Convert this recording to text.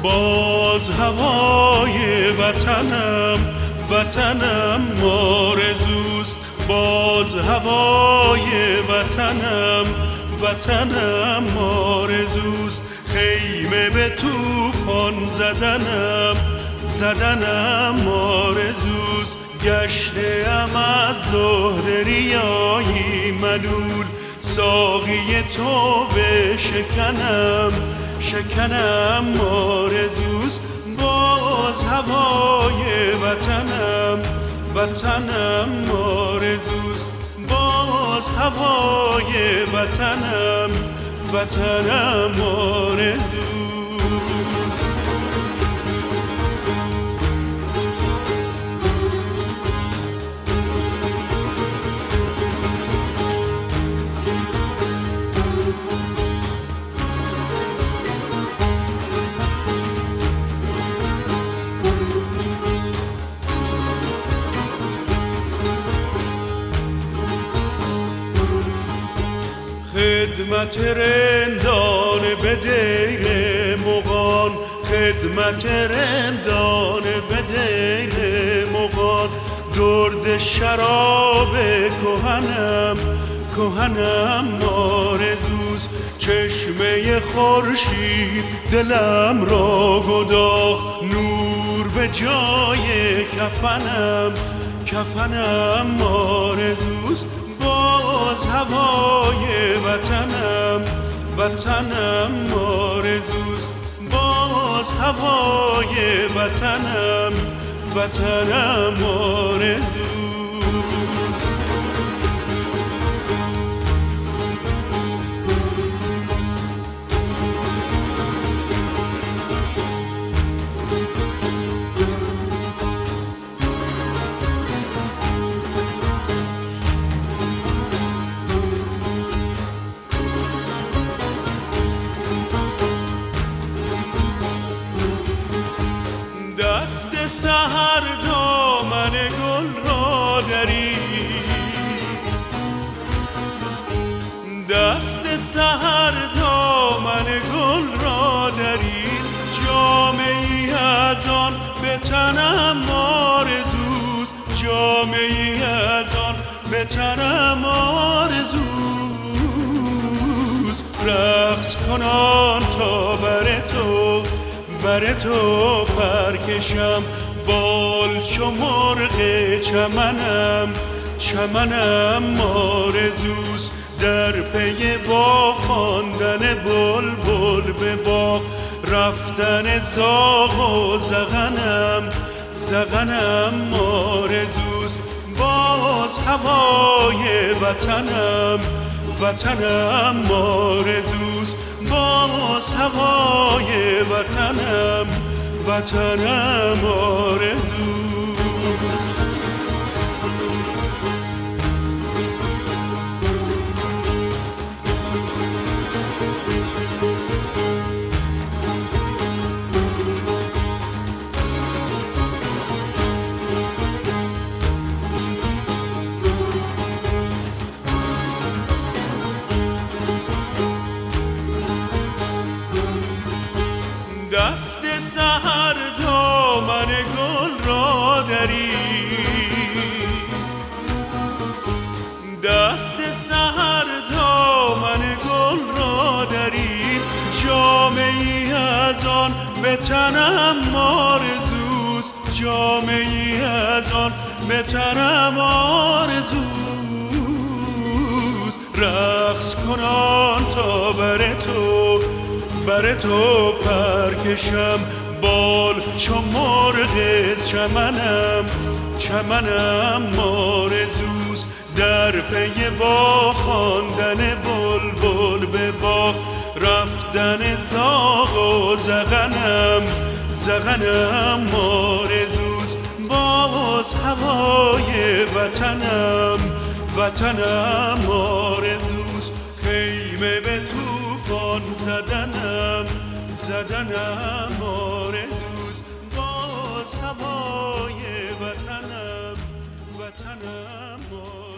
باز هوای وطنم وطنم آرزوست، باز هوای وطنم وطنم آرزوست. خیمه به طوفان زدنم زدنم آرزوست. گشته‌ام از زهد ریایی ملول، ساقی تو بشکنم شکنم آرزوست. باز هوای وطنم وطنم آرزوست، باز هوای وطنم وطنم آرزوست. خدمت رندان به دیر مغان، خدمت رندان به دیر مغان. درد شراب کهنم کهنم آرزوست. چشمه خورشید دلم را گداخت، نور به جای کفنم کفنم آرزوست. باز هوای وطنم وطنم آرزوست، باز هوای وطنم وطنم آرزوست. دست سحر دامن گل را درید، دست سحر دامن گل را درید. جامه ای از آن به تنم آرزوست، جامه ای از آن به تنم آرزوست. رقص کنان تا بر تو پرکشم، بال چو مرغ چمنم چمنم آرزوست. در پی با خواندن بلبل به باغ، رفتن زاغ و زغنم زغنم آرزوست. باز هوای وطنم وطنم آرزوست، باز هوای وطنم وطنم آرزوست. دست سحر دامن گل را درید، دست سحر دامن گل را درید. جامه ای از آن به تنم آرزوست، جامه ای از آن به تنم آرزوست. رقص کنان تا بر تو پرکشم، بال چو مرغ چمنم چمنم آرزوست. در پی با خواندن بلبل به باغ، رفتن زاغ و زغنم زغنم آرزوست. باز هوای وطنم وطنم آرزوست. خیمه به طوفان زدنم زدنم آرزوست. باز هوای وطنم وطنم آرزوست.